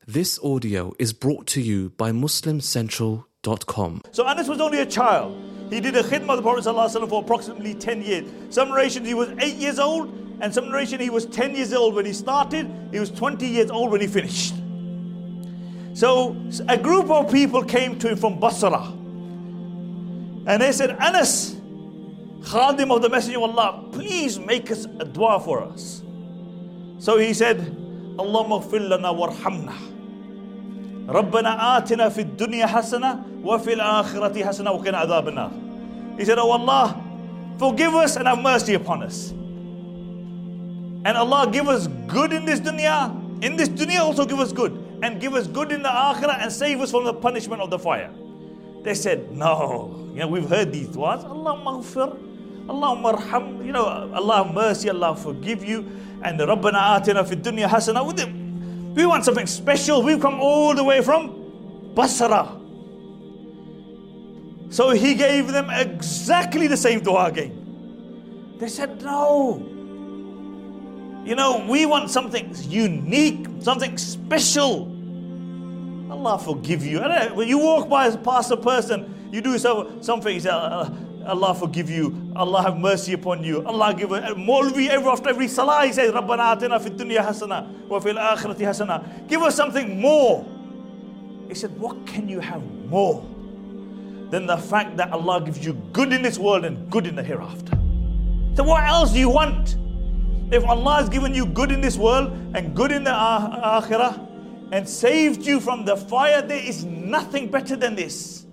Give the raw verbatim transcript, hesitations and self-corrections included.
This audio is brought to you by Muslim Central dot com. So Anas was only a child. He did a khidmah of the Prophet ﷺ for approximately ten years. Some narrations he was eight years old, and some narration he was ten years old when he started. He was twenty years old when he finished. So a group of people came to him from Basra, and they said, Anas, Khadim of the Messenger of Allah, please make us a dua for us. So he said, Allahumma ighfir lana warhamna. Rabbana atina fid dunya hasana wa fil akhirati hasana wa qina adhaban nar. He said, oh Allah, forgive us and have mercy upon us. And Allah, give us good in this dunya. In this dunya also give us good. And give us good in the akhirah and save us from the punishment of the fire. They said, no. You know, we've heard these du'as. Allahumma ighfir, Allahumma arham. You know, Allah have mercy, Allah forgive you. And Rabbana atina fid dunya hasana. We want something special. We've come all the way from Basra. So he gave them exactly the same dua again. They said, no. You know, we want something unique, something special. Allah forgive you. When you walk by past a person, you do so, something, you say, Allah forgive you, Allah have mercy upon you, Allah give a Maulvi every after every salah, he says, Rabbana atina fid dunya hasana wa fil akhirati hasana. Give us something more. He said, what can you have more than the fact that Allah gives you good in this world and good in the hereafter? So what else do you want? If Allah has given you good in this world and good in the akhirah and saved you from the fire, there is nothing better than this.